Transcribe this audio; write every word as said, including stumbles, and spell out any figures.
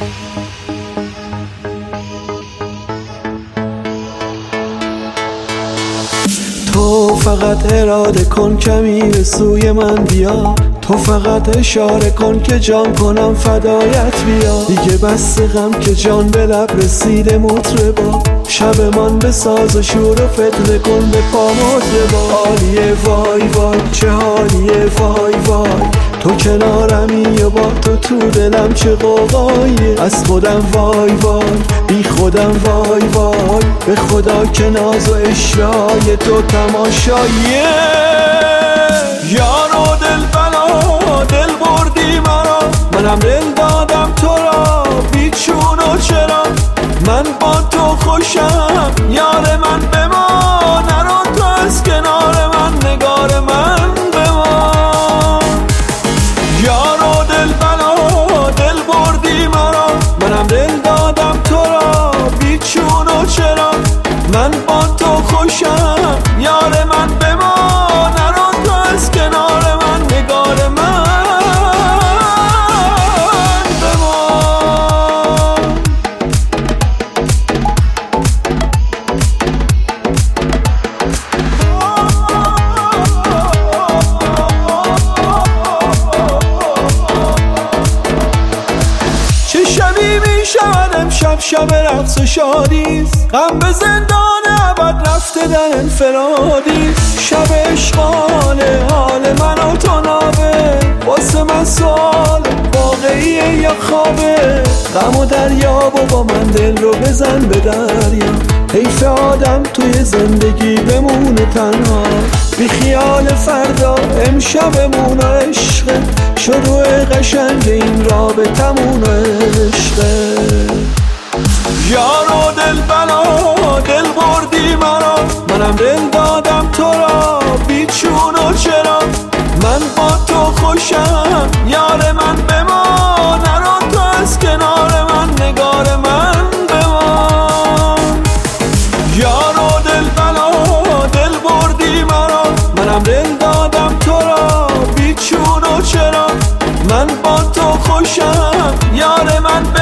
تو فقط اراده کن کمی به سوی من بیا، تو فقط اشاره کن که جان کنم فدایت بیا. دیگه بس غم که جان به لب رسیده مطربا، شب من به ساز و شور و فتنه کن به پا مطربا. حالیه وای وای چه حالیه وای وای، تو کنارمی و با تو تو دلم چه قوقاییه. از خودم وای وای بی خودم وای وای، به خدا که ناز و اشرای تو تماشاییه. یارو دل بلا دل بردی مرا، منم دل دادم تو را بیچون و چرا. من با تو خوشم یار من بمان، نرو تو از کنار من نگار من بمان. یارو دل بلا دل بردی مرا، منم دل دادم تو را بیچون و چرا. من با تو خوشم یار من بمان، نرو تو از کنار من نگار من بمان. چه شبی می شود امشب شب رقص و شادیست، غم به زندان ابد رفته در انفرادیست. شب عشقانه حال من و تو نابه، واسه من سوال واقعیه یا خوابه. غم و دریاب و با من دل رو بزن به دریا، حیف آدم توی زندگی بمونه تنها. بی خیال فردا امشبمون و عشقه، شروع قشنگ این رابطمون و عشقه. یارو دل بلا دل بردی مرا، منم دل دادم تو را بیچون و چرا. من با تو خوشم یار من بمان، نرو تو از کنار من نگار من بمان. یارو دل بلا دل بردی مرا، منم دل دادم تو را بیچون و چرا. من با تو خوشم یار من بمان.